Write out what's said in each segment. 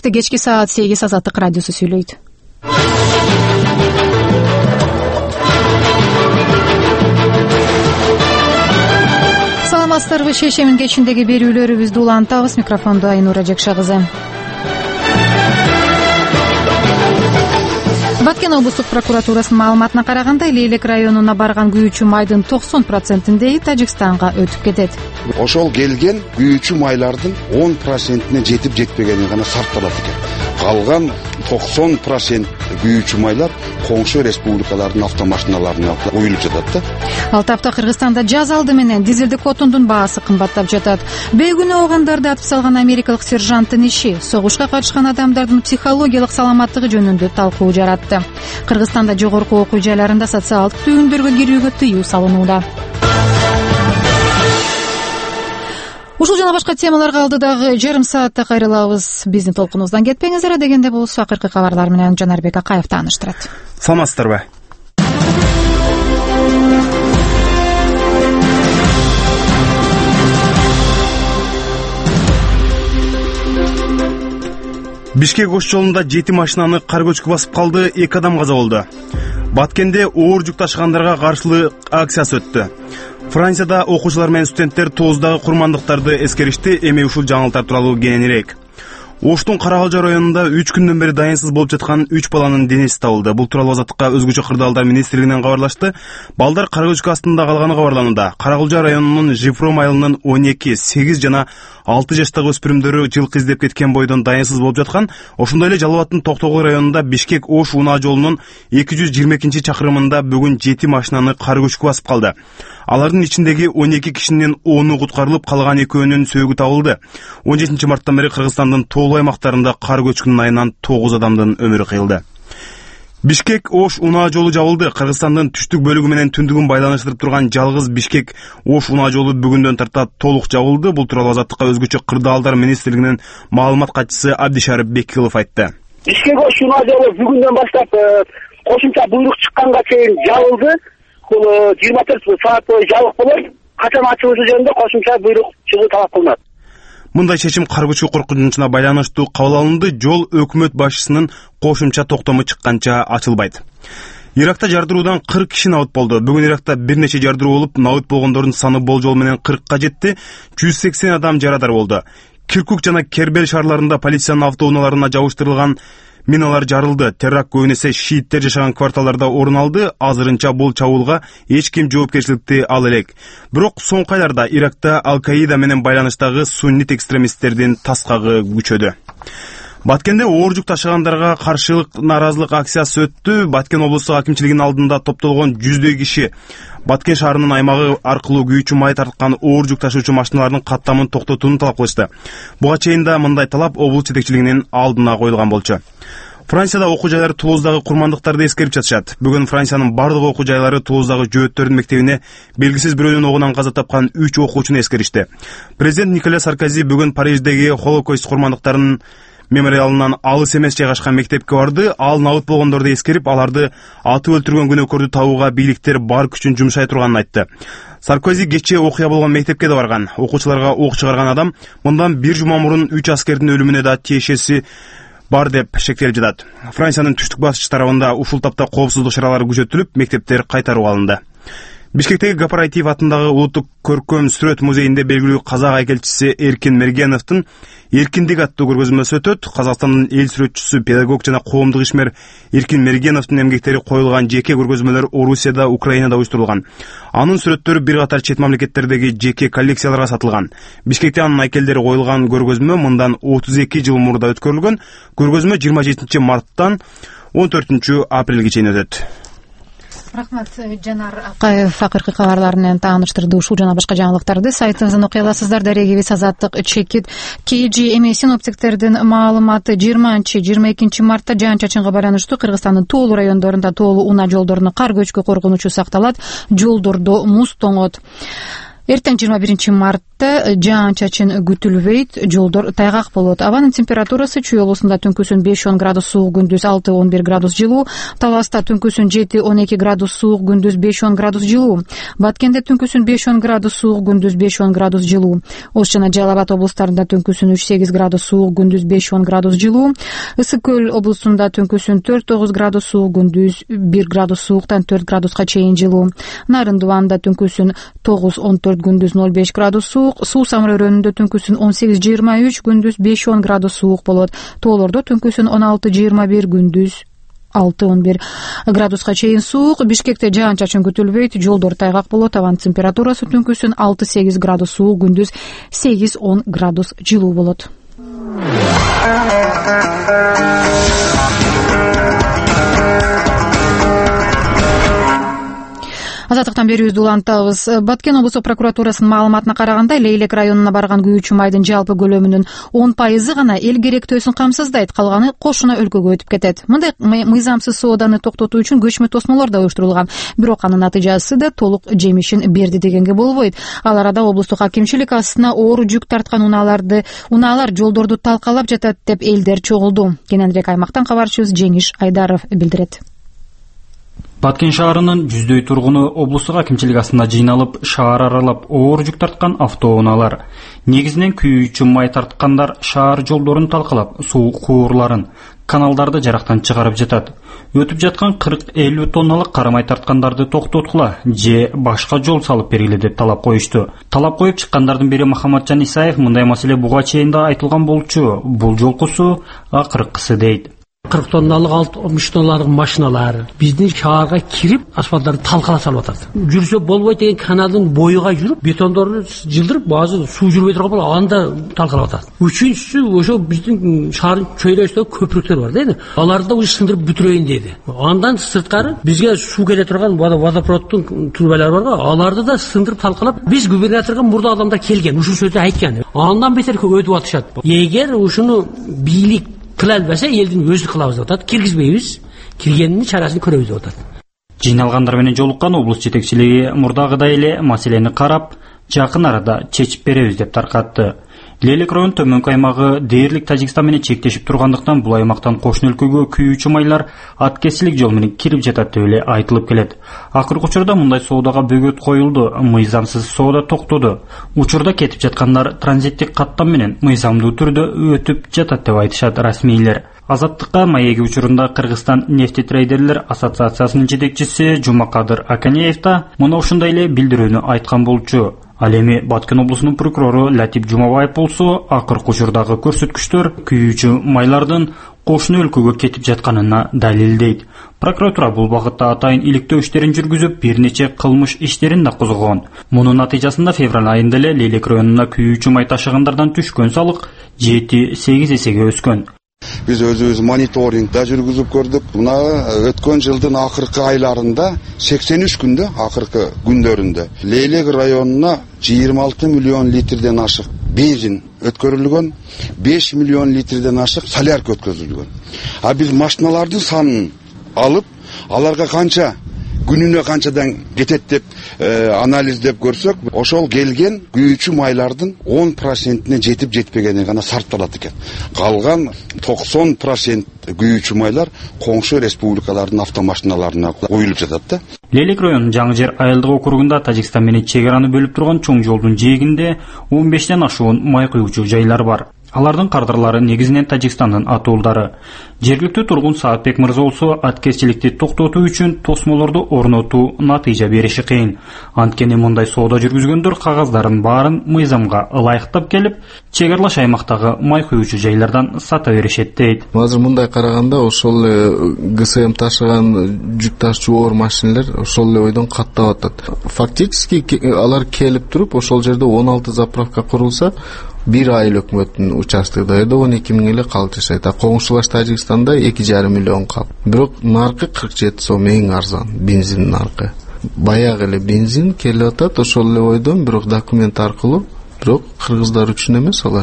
Бишкекте кечки саат 8 Азаттык радиосу сүйлөйт. Саламатсыздарбы? Шешемин кечиндеги берүүлөрүбүздү улантабыз. Микрофондо Айнура Жекша кызы. Баткен облустук прокуратурасынын маалыматына караганда, Лейлек районуна барган күйүүчү майдын 90%-ндеги Тажикстанга өтүп кетет. Ошол келген күйүүчү майлардын 10%-не жетип жетпегени гана сарпталат экен. Калган 90% күйүүчү майлар коңшу республикалардын автомашиналарына уюлуп жатат да. Ал тапта Кыргызстанда жаз алды менен дизелдик отундун баасы кымбаттап жатат. Бейгүнөө оогандарды атып салган америкалык сержанттын иши согушка катышкан адамдардын психологиялык саламаттыгы жөнүндө талкуу жаратты. Кыргызстанда жогорку окуу жайларында социалдык түйүндөргө кирүүгө тыюу салынууда. Ушул жана башка темаларга алдыдагы жарым саатта кайрылабыз. Биздин толкунубуздан кетпеңиздер, дегенде болсо акыркы кабарлар менен Жанарбек Акаев тааныштырат. Саламатсыздарбы? Бишкек ош жолунда 7 машинаны кар көчкү басып калды, 2 адам каза болду. Баткенде оор жүк ташыгандарга каршылык акциясы өттү. Францияда окуучулар менен студенттер тооздагы курмандыктарды эскеришти. Эми ушул жаңылыктар тууралуу кененирээк. Оштун Каракалжа районунда 3 күндөн бери дайынсыз болуп жаткан 3 баланын денеси табылды. Бул тууралуу Азаттыкка өзгөчө кырдаалдар министрлигинен кабарлашты. Балдар кара көчкү астында калганы кабарланууда. Каракалжа районунун Жифром айылынын 12, 8 жана 6 жаштагы өспүрүмдөрү жылкы издеп кеткен бойдон дайынсыз болуп жаткан. Ошондой эле Жалал Абадтын Токтогул районунда Бишкек Ош унаа жолунун 222-чакырымында бүгүн 7 машинаны кар көчкү басып калды. Алардын ичиндеги 12 кишинин 10-у куткарылып, калган 2-өөнүн сөөгү табылды. 17 марттан бери Кыргызстандын тоолуу аймактарында кар көчкүнүн айынан 9 адамдын өмүрү кыйылды. Бишкек Ош унаа жолу жабылды. Кыргызстандын түштүк бөлүгү менен түндүгүн байланыштырып турган жалгыз Бишкек Ош унаа жолу бүгүндөн тарта толук жабылды. Бул тууралуу Азаттыкка өзгөчө кырдаалдар министрлигинин маалымат катчысы Абдишарып Бекилов айтты. Бишкек Ош унаа жолу бүгүндөн баштап кошумча буйрук чыкканга чейин жабылды. Бул 24 саат бою жабык болот. Качан ачылышы жөнүндө кошумча буйрук чыгуу талап кылынат. Мындай чечим кар көчкү коркунучуна байланыштуу кабыл алынды. Жол өкмөт башчысынын кошумча токтому чыкканча ачылбайт. Иракта жардыруудан 40 киши набыт болду. Бүгүн Иракта бир нече жардыруу болуп, набыт болгондордун саны болжол менен 40-ка жетти. 180 адам жарадар болду. Киркук жана Кербел шаарларында полициянын автоунааларына жабыштырылган миналар жарылды. Теракт көбүнесе шииттер жашаган кварталдарда орун алды. Азырынча бул чабуулга эч ким жоопкерчиликти ала элек. Бирок соңку айларда Иракта Ал-Каида менен байланыштагы суннит экстремисттердин таскагы күчөдү. Баткенде оор жүк ташыгандарга каршылык нааразылык акциясы өттү. Баткен облустук акимчилигинин алдында топтолгон 100дөй киши Баткен шаарынын аймагы аркылуу күйүүчү май тарткан оор жүк ташуучу машиналардын каттамын токтотууну талап кылышты. Буга чейин да мындай талап облус жетекчилигинин алдына коюлган болчу. Францияда окуу жайлары Тулуздагы курмандыктарды эскерип жатышат. Бүгүн Франциянын бардык окуу жайлары Тулуздагы жөөттөрдүн мектебине белгисиз бирөөнүн огунан каза тапкан 3 окуучуну эскеришти. Президент Николя Саркози бүгүн Париждеги Холокост курмандыктарынын мемориалынан алыс эмес жайгашкан мектепке барды. Ал набыт болгондорду эскерип, аларды атып өлтүргөн күнөөкөрдү табууга бийликтер бар күчүн жумшай турганын айтты. Саркози кечээ окуя болгон мектепке да барган. Окуучуларга ок чыгарган адам мындан 1 жума мурун 3 аскердин өлүмүнө да тиешеси бар деп шектелип жатат. Франциянын түштүк баскыч тарабында ушул тапта коопсуздук чаралары күчөтүлүп, мектептер кайтарып алынды. Бишкектеги Кооператив атындагы улуттук көркөм сүрөт музейинде белгилүү казак айкелчиси Эркин Мергеновдун Эркиндик аттуу көргөзмөсү өтөт. Казакстандын эл сүрөтчүсү, педагог жана коомдук ишмер Эркин Мергеновдун эмгектери коюлган жеке көргөзмөлөр Орусияда, Украинада уюштурулган. Анын сүрөттөрү бир катар чет мамлекеттердеги жеке коллекцияларга сатылган. Бишкекте анын айкелдери коюлган көргөзмө мындан 32 жыл мурда өткөрүлгөн. Көргөзмө 27 марттан 14 апрелге чейин өтөт. Рахмат, Жанар Акаев акыркы кабарлар менен тааныштырды. Ушул жана башка жаңылыктарды сайтыбыздан окуй аласыздар. Дарегибиз Азаттык чекит. КЖ эми синоптиктердин маалыматы 20-22 мартта жаан-чачынга байланыштуу Кыргызстандын тоолуу райондорунда тоолуу унаа жолдоруна кар көчкү коркунучу сакталат. Жолдордо муз тоңот. Эртең 21 март Азаттыкта жаан-чачын күтүлбөйт, жолдор тайгак болот. Абанын температурасы Чүй облусунда түнкүсүн 5-10 градус суук, күндүз 6-11 градус жылуу. Таласта түнкүсүн 7-12 градус суук, күндүз 5-10 градус жылуу. Баткенде түнкүсүн 5-10 градус суук, күндүз 5-10 градус жылуу. Ош жана Жалал Абад облустарында түнкүсүн 3-8 градус суук, күндүз 5-10 градус жылуу. Ысык Көл облусунда түнкүсүн 4-9 градус суук, күндүз 1 градус сууктан 4 градуска чейин жылуу. Нарын Дубанда түнкүсүн 9-14, күндүз 0-5 градус суук. Суу Самыр өрөөнүндө түнкүсүн 18-23, күндүз 5-10 градус суук болот. Тоолордо түнкүсүн 16-21, күндүз 6-11 градуска чейин суук. Бишкекте жаан-чачын күтүлбөйт, жолдор тайгак болот. Абанын температурасы түнкүсүн 6-8 градус суук, күндүз 8-10 градус жылуу болот. Азаттыктан берүүбүздү улантабыз. Баткен облустук прокуратурасынын маалыматына караганда, Лейлек районуна барган күйүүчү майдын жалпы көлөмүнүн 10% гана эл керектөөсүн камсыздайт, калганы кошуна өлкөгө өтүп кетет. Мындай мыйзамсыз сооданы токтотуу үчүн көчмө тосмолор да уюштурулган. Бирок анын натыйжасы да толук жемишин берди дегенге болбойт. Ал арада облустук акимчилик астына оор жүк тарткан унаалар жолдорду талкалап жатат деп элдер чогулду. Кененирээк аймактан кабарчыбыз Жеңиш Айдаров билдирет. Баткен шаарынын 100дөй тургуну облустук акимчилик астына жыйналып, шаар аралап оор жүк тарткан автоунаалар. Негизинен күйүүчү май тарткандар шаар жолдорун талкалап, суу куурларын, каналдарды жарактан чыгарып жатат. Өтүп жаткан 40-50 тонналык кара май тарткандарды токтоткула же башка жол салып бергиле деп талап коюшту. Талап коюп чыккандардын бири Махаматжан Исаев мындай маселе буга чейин да айтылган болчу. Бул жолкусу акыркысы дейт. 40 тонналык 60 тонналык машиналар биздин шаарга кирип асфальттарды талкала салып атат. Жүрсө болбойт деген каналдын боюга жүрүп, бетондорду жылдырып, баазы суу жүрбөй турган болуп, анда талкалап атат. Үчүнчүсү ошо биздин шаардын чөйрөсүндө көпүрөктөр бар дейт. Аларды уже сындырып бүтүрөйүн деди. Андан сырткары бизге суу келе турган водопроводдун трубалары бар, аларды да сындырып талкалап, биз губернаторго мурда адамдар келген, ушул сөздү айткан. Андан бетер өтүп атышат. Эгер ушуну бийлик кыла албаса, элдин өзү кылабыз деп атат. Киргизбейбиз, киргенинин чарасын көрөбүз деп атат. Жыйналгандар менен жолуккан облус жетекчилиги мурдагыдай эле маселени карап, жакын арада чечип беребиз деп таркатты. Лейлек район төмөнкү аймагы дээрлик Тажикстан менен чектешип тургандыктан бул аймактан кошуна өлкөгө күйүүчү майлар аткесилик жол менен кирип жатат деп эле айтылып келет. Акыркы учурда мындай соодага бөгөт коюлду, мыйзамсыз соода токтоду. Учурда кетип жаткандар транзиттик каттам менен мыйзамдуу түрдө өтүп жатат деп айтышат расмийлер. Азаттыкка маеги учурунда Кыргызстан нефтетрейдерлер ассоциациясынын жетекчиси Жумакадыр Аканеев да мына ушундай эле билдирүүнү айткан болчу. Ал эми Баткен облусунун прокурору Латип Жумабаев болсо, акыркы учурдагы көрсөткүчтөр күйүүчү майлардын кошуна өлкөгө кетип жатканына далилдейт. Прокуратура бул багытта атайын иликтөө иштерин жүргүзүп, бир нече кылмыш иштерин да козгогон. Мунун натыйжасында февраль айында эле Лейлек районуна күйүүчү май ташыгандардан түшкөн салык 7-8 эсеге өскөн. Биз өзүбүз мониторинг да жүргүзүп көрдүк. Мына өткөн жылдын акыркы айларында 83 күндө, акыркы күндөрүндө Лейлек районуна 26 миллион литрден ашык бензин өткөрүлгөн, 5 миллион литрден ашык солярка өткөрүлгөн. А биз машиналардын санын алып, аларга канча күнүнө канчадан кетет деп анализдеп көрсөк, ошол келген күйүүчү майлардын 10%-не жетип жетпегени гана сарпталат экен. Калган 90% күйүүчү майлар коңшу республикалардын автомашиналарына коюлуп жатат да. Лейлек районунун Жаңы Жер айылдык округунда Тажикстан менен чек араны бөлүп турган чоң жолдун жээгинде 15тен ашуун май куюучу жайлар бар. Алардын кардарлары негизинен Тажикстандын атуулдары. Жергиликтүү тургун Саатбек мырза болсо аткезчиликти токтотуу үчүн тосмолорду орнотуу натыйжа бериши кыйын. Анткени мындай соода жүргүзгөндөр кагаздарын баарын мыйзамга ылайыктап келип, чек аралаш аймактагы май куюучу жайлардан сата беришет дейт. Азыр мындай караганда ошол ГСМ ташыган жүк ташуучу оор машиналар ошол эле ойдон каттап атат. Фактически алар келип туруп ошол жерде 16 заправка курулса, бир айыл өкмөттүн участоктарында 12 миң эле калк жашайт. Коңшулаш Тажикстанда 2,5 миллион калк. Бирок наркы 47 сом эң арзан бензин наркы. Баягы эле бензин келип атат ошол эле ойдон, бирок документ аркылуу, бирок кыргыздар үчүн эмес алар.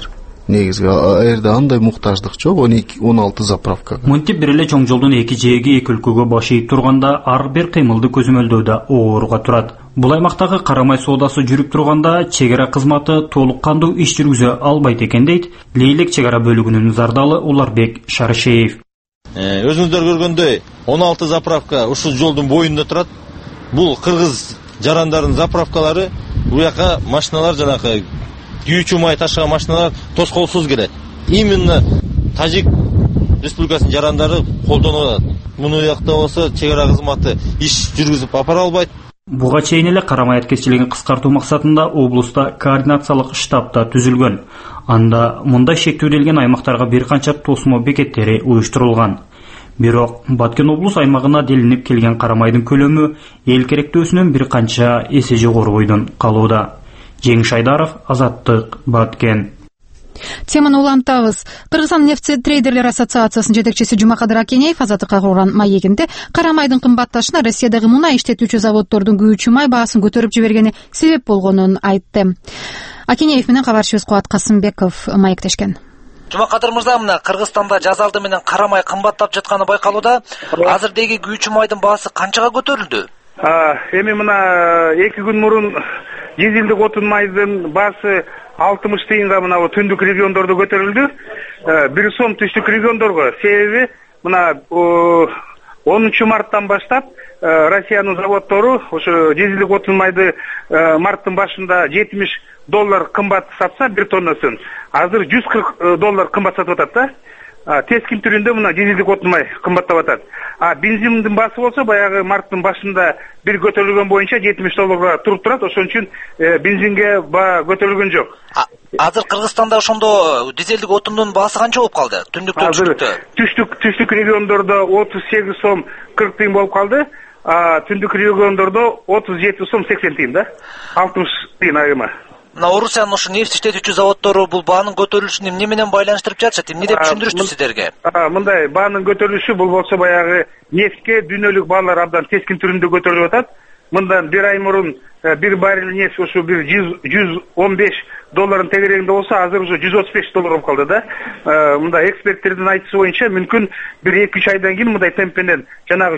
негизги ал жерде андай муктаждык жок, 12-16 заправка. Мынтип бир эле чоң жолдун эки жээги эки өлкөгө баш ийип турганда ар бир кыймылды көзөмөлдөөдө ооруга турат. Бул аймактагы карамай соодасы жүрүп турганда чек ара кызматы толук кандуу иш жүргүзө албайт экен дейт Лейлек чек ара бөлүгүнүн зардалы Уларбек Шарышеев. Өзүңүздөр көргөндөй 16 заправка ушул жолдун боюнда турат. Бул кыргыз жарандардын заправкалары. Бул жака машиналар жанагы күйүүчү май ташыган машиналар тоскоолсуз келет. Именно Тажик Республикасынын жарандары колдонуп атат. Муну жакта болсо чек ара кызматы иш жүргүзүп апара албайт. Буга чейин эле карамай аткечилигин кыскартуу максатында облуста координациялык штаб да түзүлгөн. Анда мындай шектелген аймактарга бир канча тосмо бекеттери уюштурулган. Бирок Баткен облус аймагына делинип келген карамайдын көлөмү эл керектөөсүнөн бир канча эсе жогору бойдон калууда. Жеңиш Айдаров, Азаттык, Баткен. Теманы улантабыз. Кыргызстан нефть трейдерлер ассоциациясынын жетекчиси Жумакадыр Акенеев Азаттыкка курган маегинде карамайдын кымбатташына Россиядагы мунай иштетүүчү заводдордун күйүүчү май баасын көтөрүп жибергени себеп болгонун айтты. Акенеев менен кабарчыбыз Кубат Касымбеков маектешкен. Жумакадыр мырза, мына Кыргызстанда жаз алды менен карамай кымбаттап жатканы байкалууда. Азырдеги күйүүчү майдын баасы канчага көтөрүлдү? Эми мына 2 күн мурун дизелдик отун майдын баасы 60 тыйынга мына түндүк региондордо көтөрүлдү. 1 сом түштүк региондорго. Себеби мына 10 марттан баштап Россиянын заводдору ошо дизелдик отун майды марттын башында $70 кымбат сатса 1 тоннасын, азыр $140 кымбат сатып атат да. Тескин түрүндө мына дизелдик отун май кымбаттап атат. Бензиндин баасы болсо баягы марттын башында бир көтөрүлгөн боюнча $70 туруп турат. Ошон үчүн бензинге баа көтөрүлгөн жок. Азыр Кыргызстанда ошондо дизелдик отундун баасы канча болуп калды? Түндүктө, түштүк региондордо 38 сом 40 тыйын болуп калды. Түндүк региондордо 37 сом 80 тыйын да. 60 тыйын айырма. Мына Орусиянын ошо нефть иштетүүчү заводдору бул баанын көтөрүлүшүн эмне менен байланыштырып жатышат? Эмне деп түшүндүрүштү сиздерге? Мындай баанын көтөрүлүшү бул болсо баягы нефтке дүйнөлүк баалар абдан тескин түрүндө көтөрүлүп атат. Мындан 1 ай мурун 1 баррель нефть ошо бир $115 тегерегинде болсо, азыр уже $135 болуп калды да. Мындай эксперттердин айтышы боюнча мүмкүн бир 2-3 айдан кийин мындай темп менен жанагы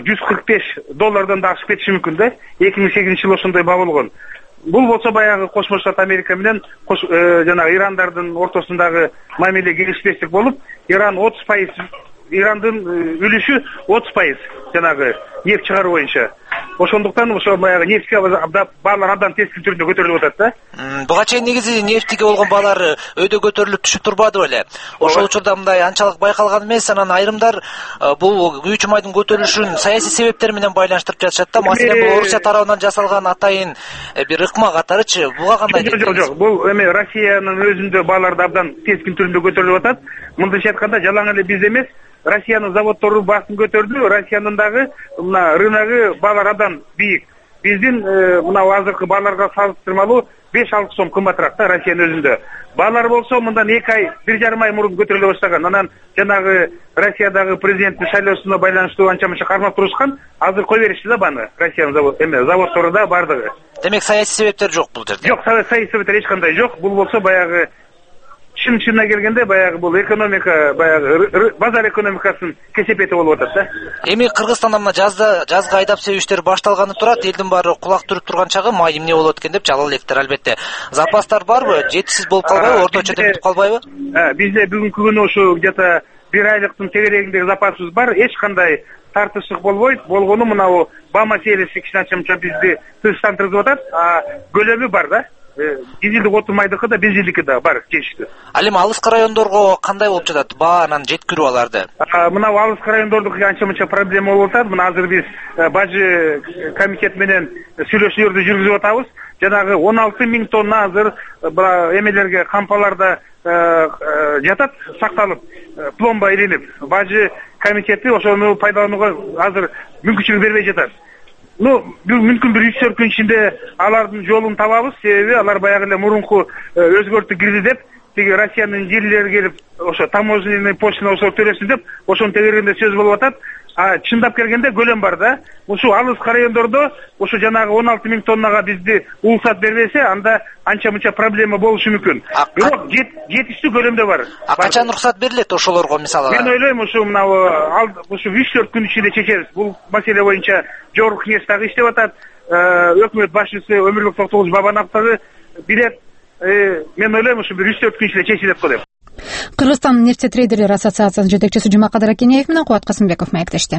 $145 да ашып кетиши мүмкүн да. 2008-жылы ошондой баа болгон. Бул болсо баягы Кошмо Штат Америка менен жанагы ирандардын ортосундагы мамиле келишпестик болуп, Иран 30%, Ирандын үлүшү 30% жанагы нефть чыгаруу боюнча. Ошондуктан ошо баягы нефтке баалар абдан тескин түрүндө көтөрүлүп атат да. Буга чейин негизи нефтиге болгон баалар өйдө көтөрүлүп түшүп турбады беле? Ошол учурда мындай анчалык байкалган эмес, анан айрымдар бул күйүүчү майдын көтөрүлүшүн саясий себептер менен байланыштырып жатышат да. Маселен бул Орусия тарабынан жасалган атайын бир ыкма катарычы. Буга кандай дейсиз? Жок, бул эми Россиянын өзүндө баалар абдан тескин түрүндө көтөрүлүп атат. Мындайча айтканда жалаң эле биз эмес, Россиянын заводдору баасын көтөрдү. Россиянын дагы мына рыногу баалар абдан бийик. Биздин мына азыркы бааларга салыштырмалуу 5-6 сом кымбатыраак да Россиянын өзүндө. Баалар болсо мындан 2 ай, 1,5 ай мурун көтөрүлө баштаган. Анан жанагы Россиядагы президенттин шайлоосуна байланыштуу анча-мынча кармап турушкан. Азыр кой беришти да бааны Россиянын заводдору да бардыгы. Демек саясий себептер жок бул жерде. Жок, саясий себептер эч кандай жок. Бул болсо баягы чын-чынына келгенде баягы бул экономика, баягы базар экономикасынын кесепети болуп атат да. Эми Кыргызстанда мына жазга айдап себүү иштери башталганы турат. Элдин баары кулак түрүп турган чагы май эмне болот экен деп жалал электер албетте. Запастар барбы? Жетишсиз болуп калбайбы? Орточо деп бүтүп калбайбы? Бизде бүгүнкү күнү ошо где-то 1 айлыктын тегерегиндеги запасыбыз бар. Эч кандай тартыштык болбойт. Болгону мына баа маселеси кичине бизди тынчтандырып атат. Көлөмү бар да. Дизелдик отун майдыкы да, бензиндики да бар жетиштүү. Ал эми алыскы райондорго кандай болуп жатат баа анан жеткирүү аларды? Мына алыскы райондордуку анча-мынча проблема болуп атат. Мына азыр биз бажы комитет менен сүйлөшүүлөрдү жүргүзүп атабыз. Жанагы 16 миң тонна азыр эмелерге, кампаларда жатат, сакталып, пломба илинип. Бажы комитети ошону пайдаланууга азыр мүмкүнчүлүк бербей жатат. Мүмкүн бир 3-4 күн ичинде алардын жолун табабыз. Себеби алар баягы эле мурунку өзгөртүү кирди деп, тиги Россиянын жерлери келип, ошо таможенный поштаны ошо төлөсүн деп, ошонун тегерегинде сөз болуп атат. чындап келгенде көлөм бар да. Ушул алыс райондордо ушу жанагы 16 миң тоннага бизди улсат бербесе, анда анча мынча проблема болушу мүмкүн. Бирок жетиштүү көлөмдө бар. Качан уруксат берилет ошолорго мисалы? Мен ойлойм ушу 3-4 күн ичинде чечебиз. Бул маселе боюнча жогорку кеңеш дагы иштеп атат. Өкмөт башчысы Өмүрбек Токтогулович Бабанов дагы билет. Мен ойлойм ушу 3-4 күн ичинде чечилет го деп. Кыргызстан нефтетрейдерлер ассоциациясынын жетекчиси Жумак Кадыракенеев менен Кубат Касымбеков маектешти.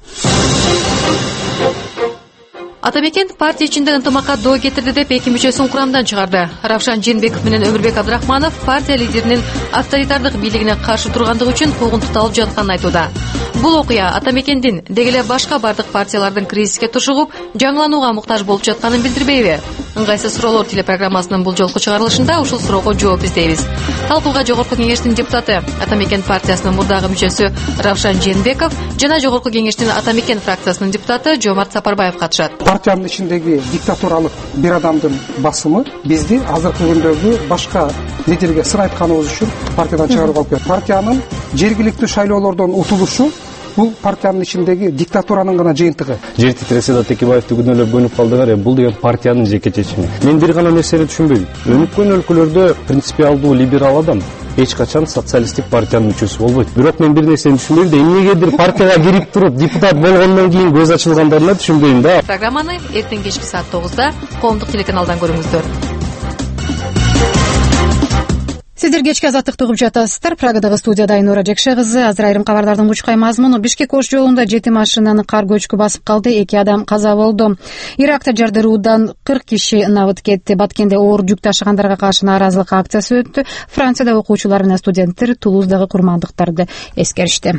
Атамекен партия ичинде ынтымакка доо кетирди деп 2 мүчөсүн курамдан чыгарды. Равшан Жээнбеков менен Өмүрбек Абдрахманов партия лидеринин авторитардык бийлигине каршы тургандыгы үчүн куугун туталып жатканын айтууда. Бул окуя Атамекендин деги эле башка бардык партиялардын кризиске тушугуп, жаңыланууга муктаж болуп жатканын билдирбейби? Ыңгайсыз суроолор телепрограммасынын бул жолку чыгарылышында ушул суроого жооп издейбиз. Талкууга Жогорку кеңештин депутаты, Атамекен партиясынын мурдагы мүчөсү Равшан Жээнбеков жана Жогорку кеңештин Атамекен фракциясынын депутаты Жомарт Сапарбаев катышат. Партиянын ичиндеги диктатуралык бир адамдын басымы бизди азыркы күндөгү башка лидерге сыр айтканыбыз үчүн партиядан чыгарууга алып келет. Партиянын жергиликтүү шайлоолордон утулушу бул партиянын ичиндеги диктатуранын гана жыйынтыгы. Жер титиресе Текебаевди күнөөлөп көнүп калдыңар, бул деген партиянын жеке чечими. Мен бир гана нерсени түшүнбөйм. Өнүккөн өлкөлөрдө принципиалдуу либерал адам эч качан социалисттик партиянын мүчөсү болбойт. Бирок мен бир нерсени түшүнбөйм да, эмнегедир партияга кирип туруп депутат болгондон кийин көз ачылгандарына түшүнбөйм да. Программаны эртең кечки саат 9-да коомдук телеканалдан көрүңүздөр. Сиздер кечки азаттыкты угуп жатасыздар. Прагадагы студияда Айнура Жекше кызы. Азыр айрым кабарлардын кучкай мазмуну. Бишкек-Ош жолунда 7 машинаны кар көчкү басып калды, 2 адам каза болду. Иракта жардыруудан 40 киши набыт кетти. Баткенде оор жүк ташыгандарга каршы нааразылык акциясы өттү. Францияда окуучулар менен студенттер Тулуздагы курмандыктарды эскеришти.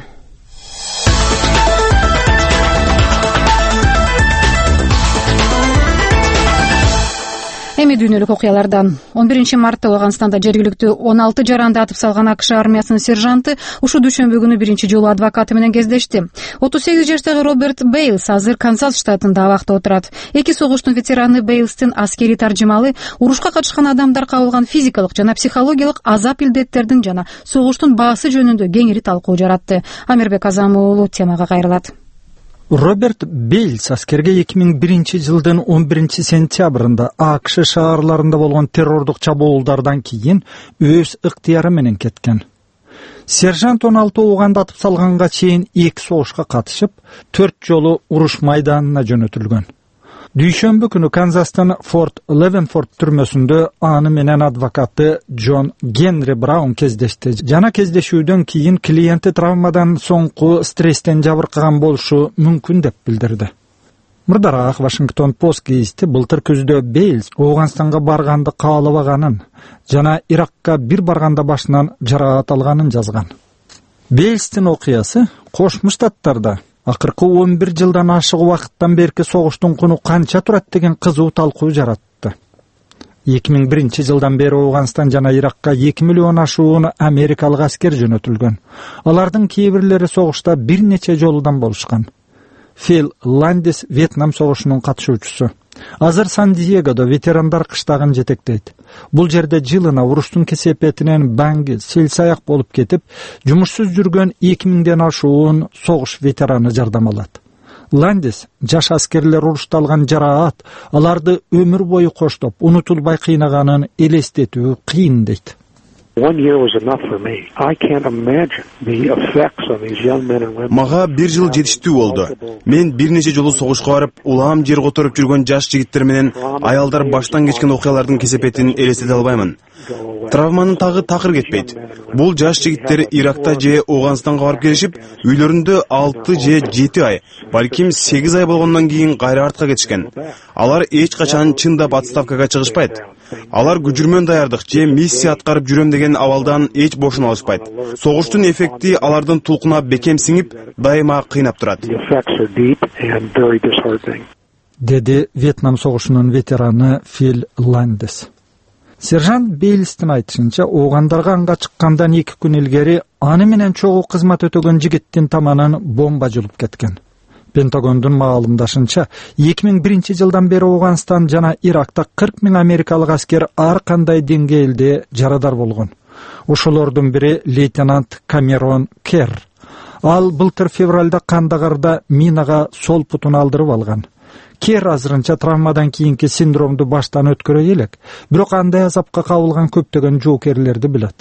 Эми дүйнөлүк окуялардан 11 мартта Ооганстанда жергиликтүү 16 жаранды атып салган АКШ армиясынын сержанты ушул дүйшөмбү күнү биринчи жолу адвокаты менен кездешти. 38 жаштагы Роберт Бейлс азыр Канзас штатында абакта отурат. Эки согуштун ветераны Бейлстин аскери таржымалы урушка катышкан адамдар кабылган физикалык жана психологиялык азап илдеттердин жана согуштун баасы жөнүндө кеңири талкуу жаратты. Амирбек Азам уулу темага кайрылат. Роберт Бейлс аскерге 2001 жылдын 11 сентябрында АКШ шаарларында болгон террордук чабуулдардан кийин өз ыктыяры менен кеткен. Сержант 16 ооганды атып салганга чейин 2 согушка катышып, 4 жолу уруш майданына жөнөтүлгөн. Дүйшөмбү күнү Канзастын Форт Левенфорд түрмөсүндө аны менен адвокаты Джон Генри Браун кездешти. Жана кездешүүдөн кийин клиенти травмадан соңку стресстен жабыркаган болушу мүмкүн деп билдирди. Мурдараак Вашингтон Пост гезити былтыр күздө Бейлс Ооганстанга барганды каалабаганын жана Иракка бир барганда башынан жараат алганын жазган. Бейлстин окуясы Кошмо Штаттарда акыркы 11 жылдан ашык убакыттан берки согуштун куну канча турат деген кызуу талкуу жаратты. 2001 жылдан бери Ооганстан жана Иракка 2 миллион ашуун америкалык аскер жөнөтүлгөн. Алардын кээ бирлери согушта бир нече жолудан болушкан. Фил Ландис Вьетнам согушунун катышуучусу. Азыр Сан-Диегодо ветерандар кыштагын жетектейт. Бул жерде жылына уруштун кесепетинен баңги, сел-саяк болуп кетип, жумушсуз жүргөн 2000ден ашуун согуш ветераны жардам алат. Ландис жаш аскерлер урушта алган жараат аларды өмүр бою коштоп, унутулбай кыйнаганын элестетүү кыйын дейт. 1 year was enough for me. I can't imagine the effects on these young men and women. Мага 1 жыл жетиштүү болду. Мен бир нече жолу согушка барып, улам жер которуп жүргөн жаш жигиттер менен аялдар баштан кечкен окуялардын кесепетин элестете албаймын. Травманын тагы такыр кетпейт. Бул жаш жигиттер Иракта же Ооганстанга барып келишип, үйлөрүндө 6 же 7 ай, балким 8 ай болгондон кийин кайра артка кетишкен. Алар эч качан чындап отставкага чыгышпайт. Алар күжүрмөн даярдык же миссия аткарып жүрөм деген абалдан эч бошуна алышпайт. Согуштун эффекти алардын тулкуна бекем сиңип, дайыма кыйнап турат. Деди Вьетнам согушунун ветераны Фил Ландис. Сержант Бейлстин айтышынча, оогандарга анга чыккандан 2 күн илгери аны менен чогуу кызмат өтөгөн жигиттин таманын бомба жулуп кеткен. Пентагондун маалымдашынча, 2001 жылдан бери Ооганстан жана Иракта 40 000 америкалык аскер ар кандай деңгээлде жарадар болгон. Ошолордун бири лейтенант Камерон Керр. Ал былтыр февралда Кандагарда минага сол путун алдырып алган. Кер азырынча травмадан кийинки синдромду баштан өткөрө элек, бирок андай азапка кабылган көптөгөн жоокерлерди билет.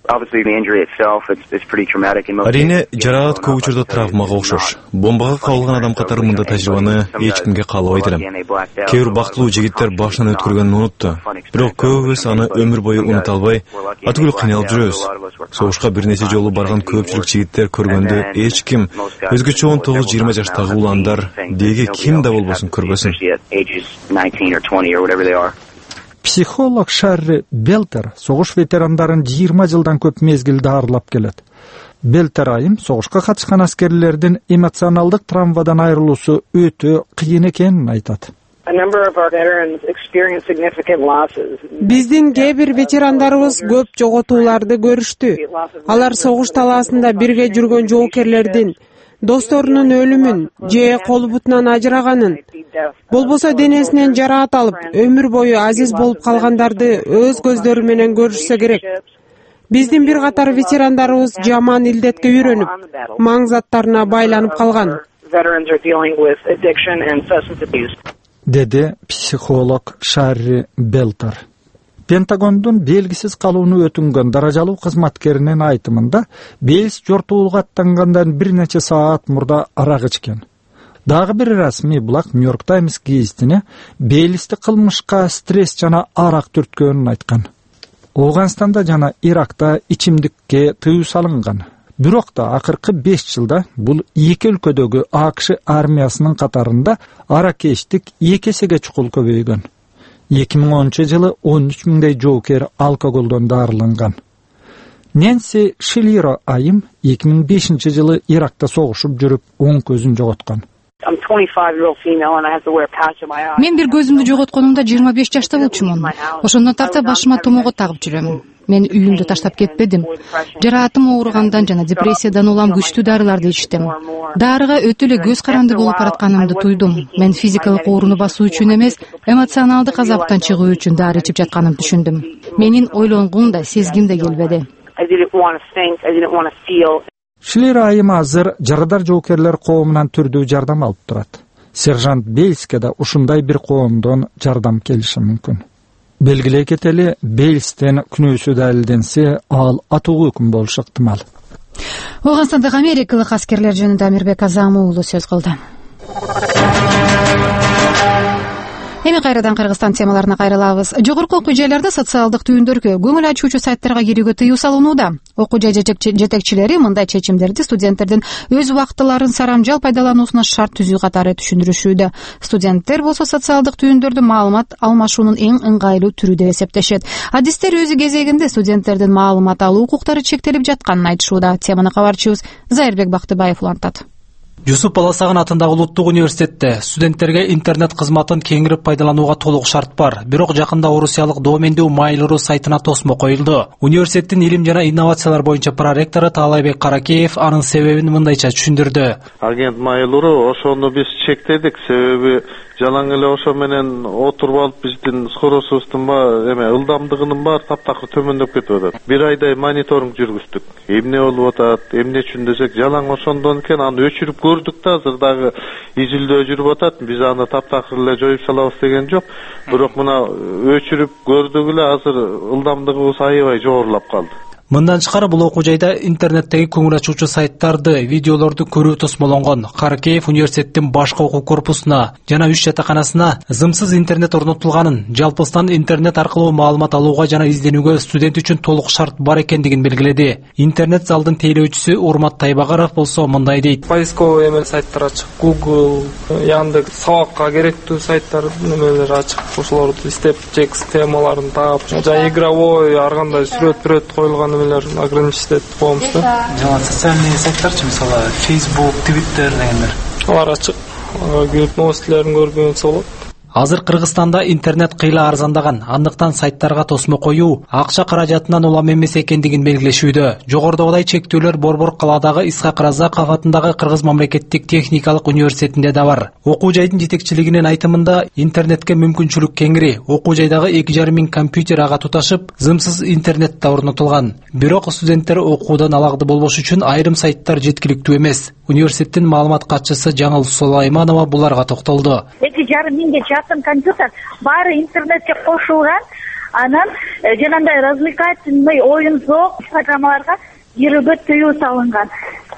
Әрине, жараат көп учурда травмага окшош. Бомбага кабылган адам катары мындай тажрыйбаны эч кимге каалабайт элем. Кээ бир бактылуу жигиттер башынан өткөргөнүн унутту. Бирок көбүбүз аны өмүр бою унута албай, атүгүл кыйналып жүрөбүз. Согушка бир нече жолу барган көпчүлүк жигиттер көргөндө эч ким өзгөчө 19-20 жаштагы уландар деги ким да болбосун көрбөсүн. Психолог Шарри Белтер согуш ветерандарын 20 жылдан көп мезгилде арылап келет. Белтер айым согушка катышкан аскерлердин эмоционалдык травмадан айрылуусу өтө кыйын экенин айтат. Биздин кээ бир ветерандарыбыз көп жоготууларды көрүштү. Алар согуш талаасында бирге жүргөн жоокерлердин досторунун өлүмүн же колу бутунан ажыраганын, болбосо денесинен жараат алып, өмүр бою азиз болуп калгандарды өз көздөрү менен көрүшсө керек. Биздин бир катар ветерандарыбыз жаман илдетке үйрөнүп, маң заттарына байланып калган, деди психолог Шарри Белтер. Пентагондун белгисиз калууну өтүнгөн даражалуу кызматкеринин айтымында, Бейлс жортуулуга аттангандан бир нече саат мурда арак ичкен. Дагы бир расмий булак Нью-Йорк Таймс гезитине Бейлсти кылмышка стресс жана арак түрткөнүн айткан. Ооганстанда жана Иракта ичимдикке тыюу салынган. Бирок да акыркы 5 жылда бул эки өлкөдөгү АКШ армиясынын катарында аракечтик 2 эсеге чукул көбөйгөн. 2010-жылы 13 миңдей жоокер алкоголдон дарыланган. Нэнси Шилиро айым 2005-жылы Иракта согушуп жүрүп, оң көзүн жоготкон. Мен бир көзүмдү жоготконумда 25 жашта болчумун. Ошондон тарта башыма томого тагып жүрөм. Мен үйүмдү таштап кетпедим. Жараатым ооругандан жана депрессиядан улам күчтүү дарыларды ичтим. Дарыга өтө эле көз каранды болуп баратканымды туйдум. Мен физикалык ооруну басуу үчүн эмес, эмоционалдык азаптан чыгуу үчүн дары ичип жатканымды түшүндүм. Менин ойлонгум да, сезгим да келбеди. Шлира айым азыр жарадар жоокерлер коомунан түрдүү жардам алып турат. Сержант Бейлске да ушундай бир коомдон жардам келиши мүмкүн. Белгилей кетели, Бейлстен күнөөсү далилденсе, ал атуу өкүм болушу ыктымал. Ооганстандагы америкалык аскерлер жөнүндө Амирбек Азам уулу сөз кылды. Эми кайрадан Кыргызстан темаларына кайрылабыз. Жогорку окуу жайларда социалдык түйүндөргө, көңүл ачуучу сайттарга кирүүгө тыюу салынууда. Окуу жай жетекчилери мындай чечимдерди студенттердин өз убактыларын сарамжал пайдалануусуна шарт түзүү катары түшүндүрүшүүдө. Студенттер болсо социалдык түйүндөрдү маалымат алмашуунун эң ыңгайлуу түрү деп эсептешет. Адистер өзү кезегинде студенттердин маалымат алуу укуктары чектелип жатканын айтышууда. Теманы кабарчыбыз Зайырбек Бактыбаев улантат. Жусуп Баласагын атындагы Улуттук университетте студенттерге интернет кызматын кеңирип пайдаланууга толук шарт бар. Бирок жакында Орусиялык Домендүү Mail.ru сайтына тосмо коюлду. Университеттин илим жана инновациялар боюнча проректору Таалайбек Каракеев анын себебин мындайча түшүндүрдү. Агент Mail.ru ошону биз чектедик, себеби жалаң эле ошо менен отуруп алып биздин скоростубуздун ылдамдыгынын баары таптакыр төмөндөп кетип атат. Бир айдай мониторинг жүргүздүк. Эмне болуп атат, эмне үчүн десек, жалаң ошондон экен, аны өчүрүп көрдүк да, азыр дагы изилдөө жүрүп атат. Биз аны таптакыр эле жоюп салабыз деген жок. Бирок мына өчүрүп көрдүк эле, азыр ылдамдыгыбыз аябай жогорулап калды. Мындан тышкары бул окуу жайда интернеттеги көңүл ачуучу сайттарды, видеолорду көрүү тосмолонгон. Каракеев университеттин башкы окуу корпусуна жана 3 жатаканасына зымсыз интернет орнотулганын, жалпысынан интернет аркылуу маалымат алууга жана изденүүгө студент үчүн толук шарт бар экендигин белгиледи. Интернет залдын тейлөөчүсү Урмат Тайбагаров болсо мындай дейт. Поисковый эмел сайттар ачык, Google, Яндекс, сабакка керектүү сайттар немелер ачык. Ошолорду издеп, текст темаларын таап, жана игровой ар кандай сүрөт коюлган ограничить коомуз да. Жана социальный сайттарчы, мисалы Facebook, Twitter дегендер. Алар ачык. Кирип новостьлерин көргөнсө болот. Азыр Кыргызстанда интернет кыйла арзандаган, андыктан сайттарга тосмо коюу акча каражатынан улам эмес экендигин белгилешүүдө. Жогорудагыдай чектөөлөр Борбор каладагы Исхак Разаков атындагы Кыргыз мамлекеттик техникалык университетинде да бар. Окуу жайдын жетекчилигинин айтымында интернетке мүмкүнчүлүк кеңири. Окуу жайдагы 2,5 миң компьютер ага туташып, зымсыз интернет да орнотулган. Бирок студенттер окуудан алакты болбош үчүн айрым сайттар жеткиликтүү эмес. Университеттин маалымат катчысы Жаңыл Сулайманова буларга токтолду. 2,5 миңге жакын компьютер баары интернетке кошулган. Анан жанагындай развлекательный оюн-зоок программаларга кирүүгө тыюу салынган.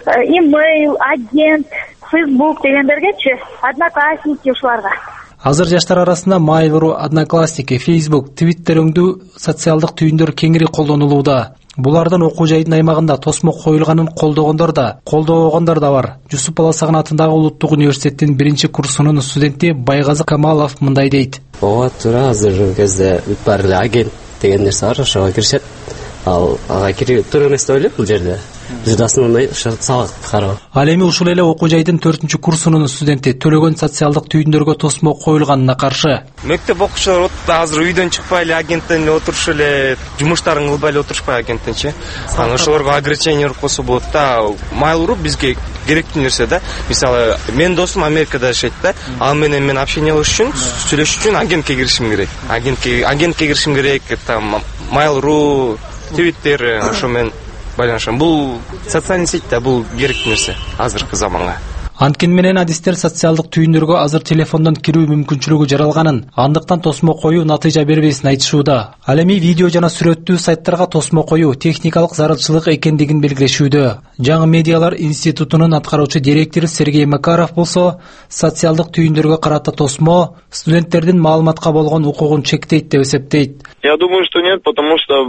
Имейл, агент, Facebook дегендергечи, Одноклассники ушуларга. Азыр жаштар арасында Mail.ru, Одноклассники, Facebook, Twitter өңдүү социалдык түйүндөр кеңири колдонулууда. Булардан окуу жайдын аймагында тосмо коюлганын колдогондор да, колдобогондор да бар. Жусуп Баласаган атындагы Улуттук университеттин 1-курсунун студенти Байгазы Камалов мындай дейт. Ооба, туура, азыркы кезде баары эле агент деген нерсе бар, ошого киришет. Ал ага кирип туура эмес деп ойлойм бул жерде. Бизде основной сабак кароо. Ал эми ушул эле окуу жайдын 4-курсунун студенти төлөгөн социалдык түйүндөргө тосмо коюлганына каршы. Мектеп окуучулар азыр үйдөн чыкпай эле агенттен отурушу эле, жумуштарын кылбай эле отурушпай агенттенчи. Анан ошолорго ограничение койсо болот да. Mail.ru бизге керектүү нерсе да. Мисалы, менин досум Америкада жашайт да. Ал менен мен общениялаш үчүн, сүйлөшүш үчүн агентке киришим керек. Агентке киришим керек, там Mail.ru, Twitter, ошо мен байланышам. Бул социальный сеть да, бул керектүү нерсе азыркы заманга. Анткени менен адистер социалдык түйүндөргө азыр телефондон кирүү мүмкүнчүлүгү жаралганын, андыктан тосмо коюу натыйжа бербесин айтышууда. Ал эми видео жана сүрөттүү сайттарга тосмо коюу техникалык зарылчылык экендигин белгилешүүдө. Жаңы медиалар институтунун аткаруучу директору Сергей Макаров болсо, социалдык түйүндөргө карата тосмо студенттердин маалыматка болгон укугун чектейт деп эсептейт. Я думаю, что нет, потому что,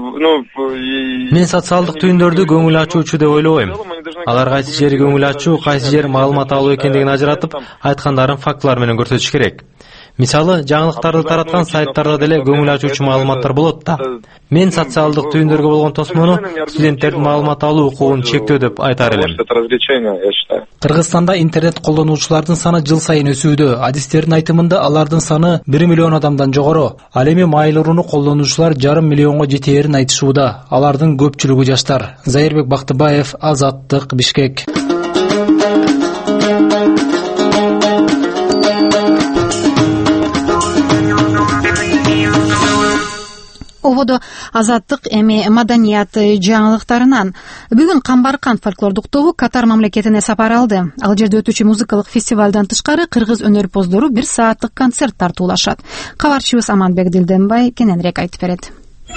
мен социалдык түйүндөрдү көңүл ачуучу деп ойлобойм. Алар кайсы жери көңүл ачуу, кайсы жери маалымат алуу экендигин ажыратып, айткандарын фактылар менен көрсөтүш керек. Мисалы, жаңылыктарды тараткан сайттарда деле көңүл ачуучу маалыматтар болот да. Мен социалдык түйүндөргө болгон тосмону студенттердин маалымат алуу укугун чектөө деп айтар элем. Кыргызстанда интернет колдонуучулардын саны жыл сайын өсүүдө. Адистердин айтымында алардын саны 1 миллион адамдан жогору. Ал эми Mail.ru'ну колдонуучулар 5,5 миллионго жетээрин айтышууда. Алардын көпчүлүгү жаштар. Зайырбек Бактыбаев, Азаттык, Бишкек. Ободо Азаттык эми маданият жаңылыктарынан. Бүгүн Камбаркан фольклордук тобу Катар мамлекетине сапар алды. Ал жерде өтүүчү музыкалык фестивалдан тышкары кыргыз өнөрпоздору 1 сааттык концерт тартуулашат. Кабарчыбыз Аманбек Дилденбай кененирээк айтып берет.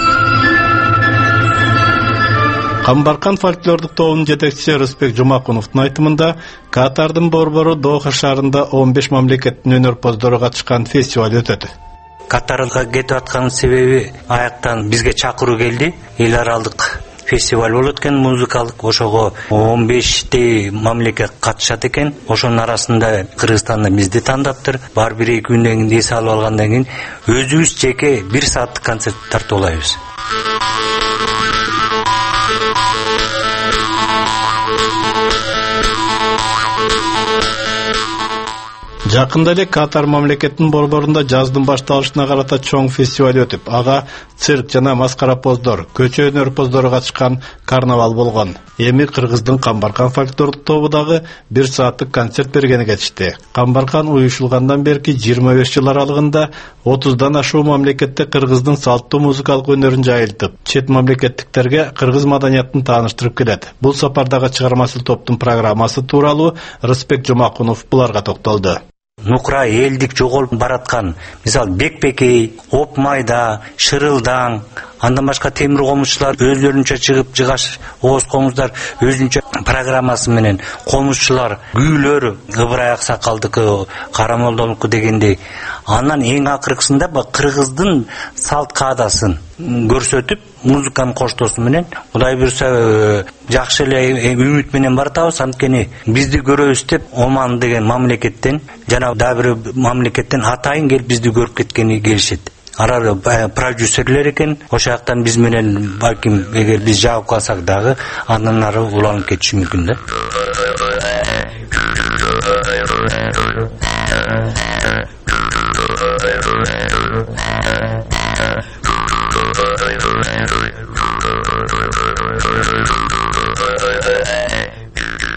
Камбаркан фольклордук тобунун жетекчиси Рыспек Жумакуновдун айтымында Катардын борбору Доха шаарында 15 мамлекеттин өнөрпоздору катышкан фестиваль өтөт. Катарга кетип аткан себеби аяктан бизге чакыруу келди. Эл аралык фестиваль болот экен музыкалык. Ошого 15 мамлекет катышат экен. Ошонун арасында Кыргызстанда бизди тандаптыр. Бар 1-2 күндөн кийин эс алып алгандан кийин өзүбүз жеке 1 сааттык концерт тартуулайбыз. Жакында эле Катар мамлекетинин борборунда жаздын башталышына карата чоң фестиваль өтүп, ага цирк жана маскарапоздор, көчө өнөрпоздору катышкан карнавал болгон. Эми Кыргыздын Камбаркан фольклордук тобу дагы 1 сааттык концерт бергени кетишти. Камбаркан уюшулгандан берки 25 жыл аралыгында 30дан ашуу мамлекетте Кыргыздын салттуу музыкалык өнөрүн жайылтып, чет мамлекеттиктерге кыргыз маданиятын тааныштырып келет. Бул сапардагы чыгармачыл топтун программасы тууралуу Рыспек Жумакунов буларга токтолду. Нукра элдик жоголуп бараткан, мисалы Бекбекей, Опмайда, Шырылдаң, андан башка темир комузчулар өздөрүнчө чыгып жыгаш, Оз комуздар өзүнчө программасы менен, комузчулар, күүлөр, Ыбырай Аксакалдыкы, Карамолдонуку дегендей. Андан эң акыркысында Кыргыздын салт каадасын көрсөтүп, музыканын коштоосу менен Кудай буйрса жакшы эле үмүт менен баратабыз. Анткени бизди көрөбүз деп Оман деген мамлекеттен жана дагы бир мамлекеттен атайын келип бизди көрүп кеткени келишет. Арары продюсерлер экен. Ошол жактан биз менен балким эгер биз жаап калсак дагы андан ары уланып кетиши мүмкүн да.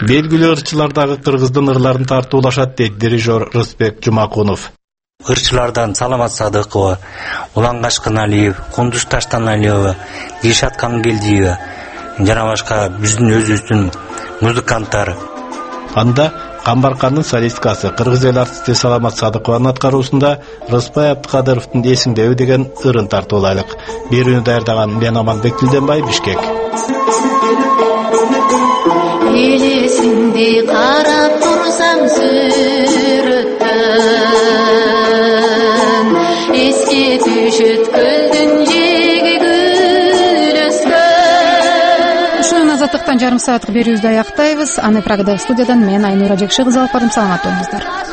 белгилүү ырчылар дагы кыргыздын ырларын тартуулашат дейт дирижер Рысбек Жумакунов. Ырчылардан Саламат Садыкова, Улангаш Кыналиев, Кундуш Таштаналиева, Дилшат Камгелдиева жана башка биздин өзүбүздүн музыканттар. Анда Камбаркандын солисткасы кыргыз эл артисти Саламат Садыкованын аткаруусунда Рыспай Абдыкадыровдун эсиңдеби деген ырын тартуулайлык. Берүүнү даярдаган мен Аманбек Тилденбай, Бишкек. Элесиңди карап турсам сүрөттөн, эске түшөт көлдүн жеги гүл өскөн. Ушунун азаттыктан жарым сааттык берүүбүздү аяктайбыз. Аны Прагадагы студиядан мен Айнура Жекши кызы алып бардым. Саламат болуңуздар.